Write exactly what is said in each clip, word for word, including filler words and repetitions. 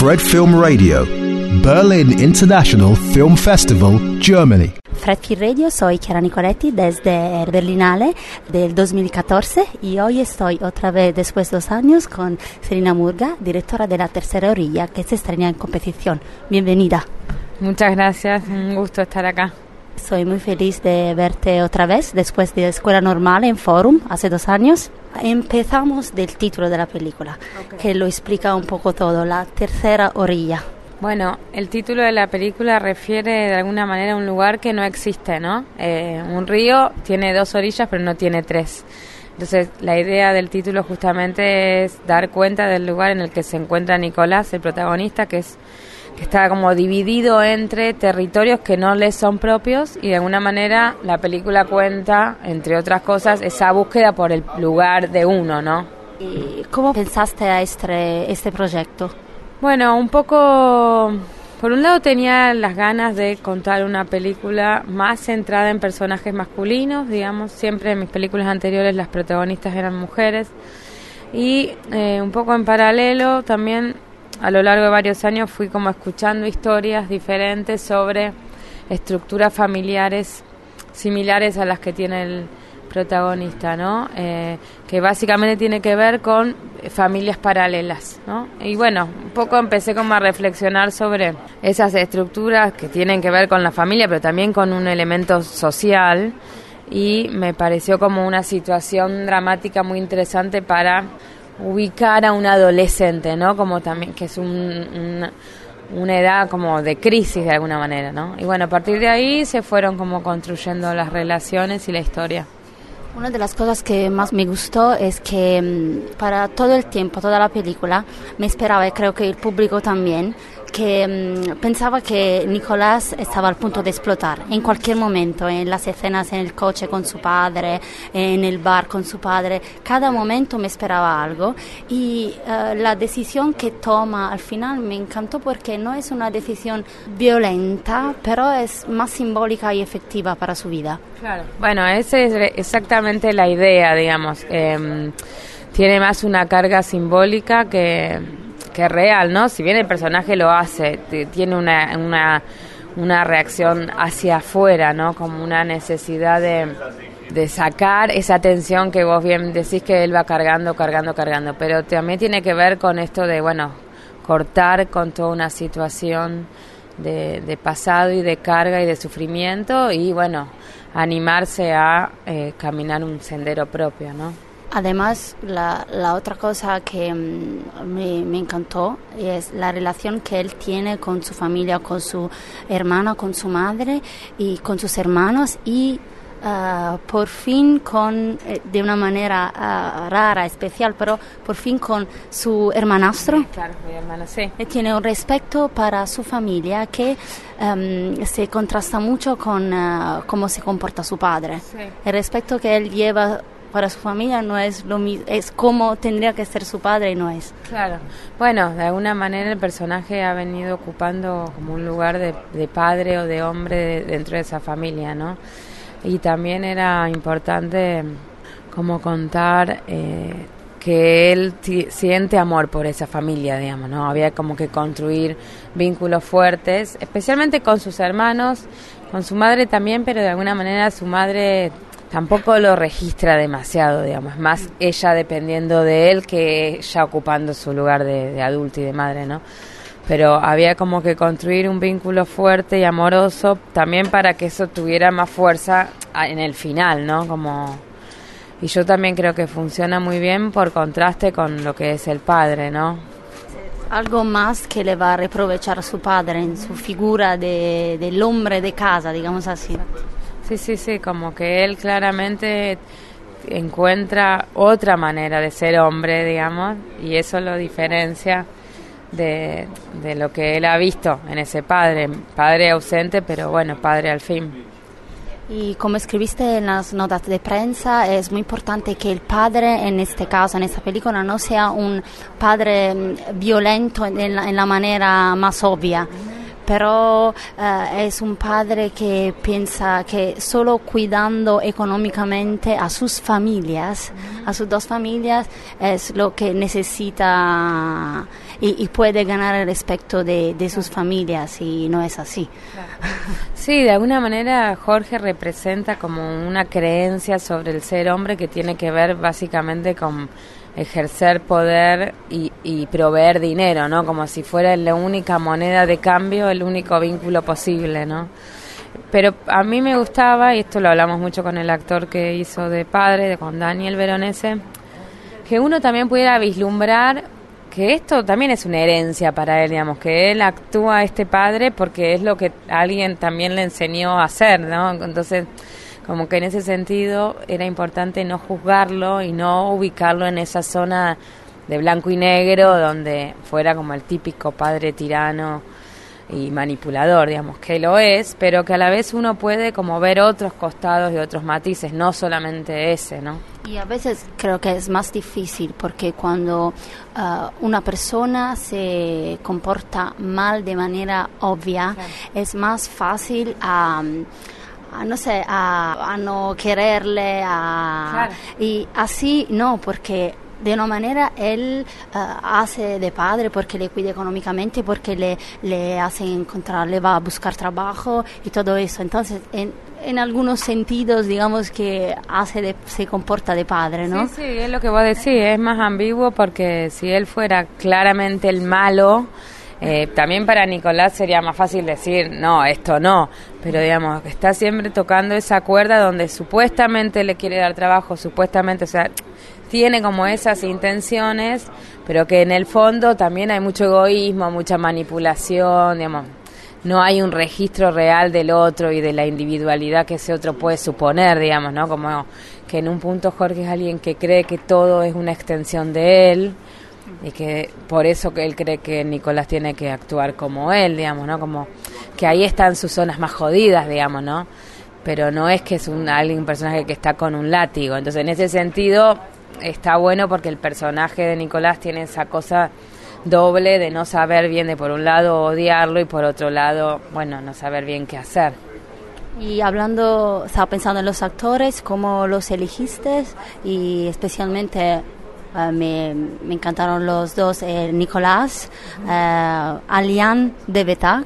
Fred Film Radio, Berlin International Film Festival, Germany. Fred Film Radio, soy Chiara Nicoletti desde Berlinale del dos mil catorce y hoy estoy otra vez después de dos años con Selina Murga, directora de La Tercera Orilla, que se estrena en competición. Bienvenida. Muchas gracias, un gusto estar acá. Soy muy feliz de verte otra vez después de Escuela Normal en Forum hace dos años. Empezamos del título de la película, okay, que lo explica un poco todo, La Tercera Orilla. Bueno, el título de la película refiere de alguna manera a un lugar que no existe, ¿no? Eh, un río tiene dos orillas, pero no tiene tres. Entonces, la idea del título justamente es dar cuenta del lugar en el que se encuentra Nicolás, el protagonista, que es que está como dividido entre territorios que no le son propios, y de alguna manera la película cuenta, entre otras cosas, esa búsqueda por el lugar de uno, ¿no? ¿Y cómo pensaste a este, este proyecto? Bueno, un poco, por un lado tenía las ganas de contar una película más centrada en personajes masculinos, digamos, siempre en mis películas anteriores las protagonistas eran mujeres, y eh, un poco en paralelo también a lo largo de varios años fui como escuchando historias diferentes sobre estructuras familiares similares a las que tiene el protagonista, ¿no? Eh, que básicamente tiene que ver con familias paralelas, ¿no? Y bueno, un poco empecé como a reflexionar sobre esas estructuras que tienen que ver con la familia, pero también con un elemento social, y me pareció como una situación dramática muy interesante para ubicar a un adolescente, ¿no? Como también que es un, una, una edad como de crisis de alguna manera, ¿no? Y bueno, a partir de ahí se fueron como construyendo las relaciones y la historia. Una de las cosas que más me gustó es que para todo el tiempo, toda la película, me esperaba, y creo que el público también, que um, pensaba que Nicolás estaba al punto de explotar en cualquier momento, en las escenas en el coche con su padre, en el bar con su padre. Cada momento me esperaba algo, y uh, la decisión que toma al final me encantó porque no es una decisión violenta, pero es más simbólica y efectiva para su vida. Claro. Bueno, esa es exactamente la idea, digamos. Eh, tiene más una carga simbólica que, que real, ¿no? Si bien el personaje lo hace, tiene una, una, una reacción hacia afuera, ¿no? Como una necesidad de, de sacar esa tensión que vos bien decís que él va cargando, cargando, cargando. Pero también tiene que ver con esto de, bueno, cortar con toda una situación de, de pasado y de carga y de sufrimiento, y bueno, animarse a eh, caminar un sendero propio, ¿no? Además, la, la otra cosa que um, me, me encantó es la relación que él tiene con su familia, con su hermana, con su madre y con sus hermanos, y uh, por fin con, eh, de una manera uh, rara, especial, pero por fin con su hermanastro. Claro, mi hermana, sí. Él tiene un respeto para su familia que um, se contrasta mucho con uh, cómo se comporta su padre. Sí. El respeto que él lleva para su familia no es lo mismo, es como tendría que ser su padre y no es. Claro. Bueno, de alguna manera el personaje ha venido ocupando como un lugar de, de padre o de hombre de, dentro de esa familia, ¿no? Y también era importante como contar eh, que él t- siente amor por esa familia, digamos, ¿no? Había como que construir vínculos fuertes, especialmente con sus hermanos, con su madre también, pero de alguna manera su madre tampoco lo registra demasiado, digamos, más ella dependiendo de él que ella ocupando su lugar de, de adulto y de madre, ¿no? Pero había como que construir un vínculo fuerte y amoroso también para que eso tuviera más fuerza en el final, ¿no? Como, y yo también creo que funciona muy bien por contraste con lo que es el padre, ¿no? Algo más que le va a reaprovechar a su padre en su figura de, del hombre de casa, digamos así. Sí, sí, sí, como que él claramente encuentra otra manera de ser hombre, digamos, y eso lo diferencia de, de lo que él ha visto en ese padre, padre ausente, pero bueno, padre al fin. Y como escribiste en las notas de prensa, es muy importante que el padre, en este caso, en esta película, no sea un padre violento en la, en la manera más obvia, pero uh, es un padre que piensa que solo cuidando económicamente a sus familias, a sus dos familias, es lo que necesita y, y puede ganar el respeto de, de sus familias, y no es así. Sí, de alguna manera Jorge representa como una creencia sobre el ser hombre que tiene que ver básicamente con ejercer poder y, y proveer dinero, ¿no? Como si fuera la única moneda de cambio, el único vínculo posible, ¿no? Pero a mí me gustaba, y esto lo hablamos mucho con el actor que hizo de padre, con Daniel Veronese, que uno también pudiera vislumbrar que esto también es una herencia para él, digamos, que él actúa este padre porque es lo que alguien también le enseñó a hacer, ¿no? Entonces, como que en ese sentido era importante no juzgarlo y no ubicarlo en esa zona de blanco y negro donde fuera como el típico padre tirano y manipulador, digamos, que lo es, pero que a la vez uno puede como ver otros costados y otros matices, no solamente ese, ¿no? Y a veces creo que es más difícil porque cuando uh, una persona se comporta mal de manera obvia, claro, es más fácil a... Um, a no sé, a, a no quererle, a, claro, y así no, porque de una manera él uh, hace de padre porque le cuida económicamente, porque le, le hace encontrar, le va a buscar trabajo y todo eso. Entonces, en, en algunos sentidos, digamos que hace de, se comporta de padre, ¿no? Sí, sí, es lo que vos decís, es más ambiguo porque si él fuera claramente el malo, Eh, también para Nicolás sería más fácil decir, no, esto no, pero digamos, está siempre tocando esa cuerda donde supuestamente le quiere dar trabajo, supuestamente, o sea, tiene como esas intenciones, pero que en el fondo también hay mucho egoísmo, mucha manipulación, digamos, no hay un registro real del otro y de la individualidad que ese otro puede suponer, digamos, ¿no? Como que en un punto Jorge es alguien que cree que todo es una extensión de él, y que por eso que él cree que Nicolás tiene que actuar como él, digamos, ¿no? Como que ahí están sus zonas más jodidas, digamos, ¿no? Pero no es que es un alguien un personaje que está con un látigo. Entonces, en ese sentido está bueno porque el personaje de Nicolás tiene esa cosa doble de no saber bien, de por un lado odiarlo y por otro lado, bueno, no saber bien qué hacer. Y hablando, estaba pensando en los actores, ¿cómo los elegiste? Y especialmente Uh, me, me encantaron los dos, eh, Nicolás, uh, Alian de Betac,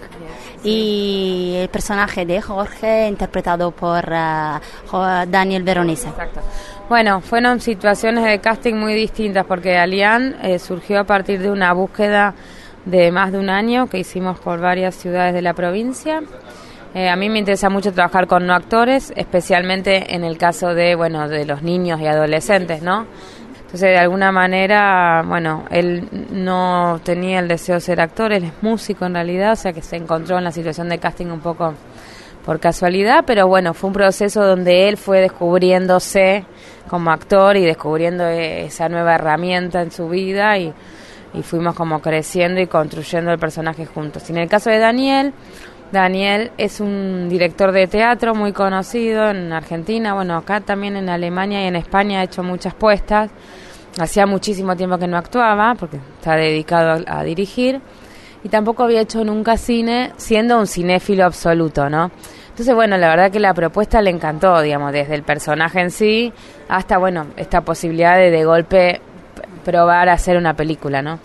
y el personaje de Jorge interpretado por uh, Daniel Veronese. Exacto. Bueno, fueron situaciones de casting muy distintas porque Alian eh, surgió a partir de una búsqueda de más de un año que hicimos por varias ciudades de la provincia. Eh, a mí me interesa mucho trabajar con no actores, especialmente en el caso de, bueno, de los niños y adolescentes, ¿no? Entonces, de alguna manera, bueno, él no tenía el deseo de ser actor, él es músico en realidad, o sea que se encontró en la situación de casting un poco por casualidad, pero bueno, fue un proceso donde él fue descubriéndose como actor y descubriendo esa nueva herramienta en su vida y, y fuimos como creciendo y construyendo el personaje juntos. Y en el caso de Daniel, Daniel es un director de teatro muy conocido en Argentina, bueno, acá también en Alemania y en España ha hecho muchas puestas. Hacía muchísimo tiempo que no actuaba porque está dedicado a, a dirigir y tampoco había hecho nunca cine, siendo un cinéfilo absoluto, ¿no? Entonces, bueno, la verdad que la propuesta le encantó, digamos, desde el personaje en sí hasta, bueno, esta posibilidad de de golpe probar a hacer una película, ¿no?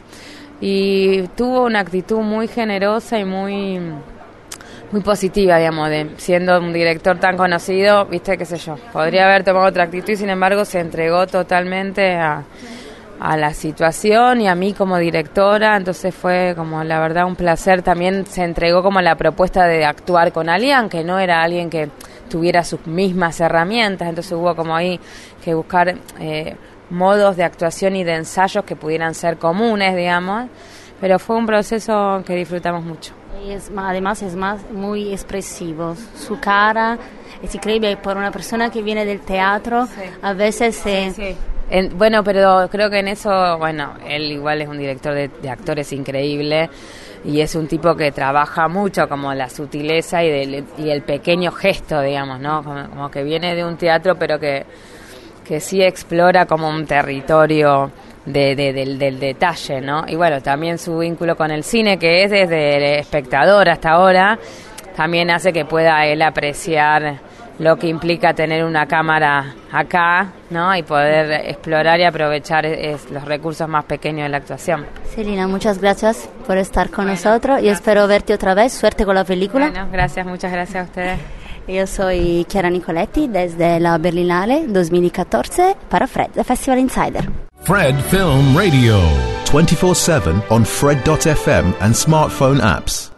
Y tuvo una actitud muy generosa y muy... muy positiva, digamos, de siendo un director tan conocido, viste, qué sé yo, podría haber tomado otra actitud y sin embargo se entregó totalmente a, a la situación y a mí como directora, entonces fue como la verdad un placer, también se entregó como la propuesta de actuar con alguien que no era alguien que tuviera sus mismas herramientas, entonces hubo como ahí que buscar eh, modos de actuación y de ensayos que pudieran ser comunes, digamos, pero fue un proceso que disfrutamos mucho. Y es, además es más muy expresivo, su cara es increíble por una persona que viene del teatro, sí. A veces eh, sí, sí. En, bueno, pero creo que en eso, bueno, él igual es un director de, de actores increíble y es un tipo que trabaja mucho como la sutileza y, del, y el pequeño gesto, digamos, ¿no? Como, como que viene de un teatro pero que, que sí explora como un territorio de, de, del, del detalle, ¿no? Y bueno, también su vínculo con el cine, que es desde el espectador hasta ahora, también hace que pueda él apreciar lo que implica tener una cámara acá, ¿no? Y poder explorar y aprovechar es, los recursos más pequeños de la actuación. Celina, muchas gracias por estar con bueno, nosotros y gracias. Espero verte otra vez. Suerte con la película. Bueno, gracias, muchas gracias a ustedes. Yo soy Chiara Nicoletti desde la Berlinale dos mil catorce para Fred, the Festival Insider. Fred Film Radio. twenty-four seven on Fred dot f m and smartphone apps.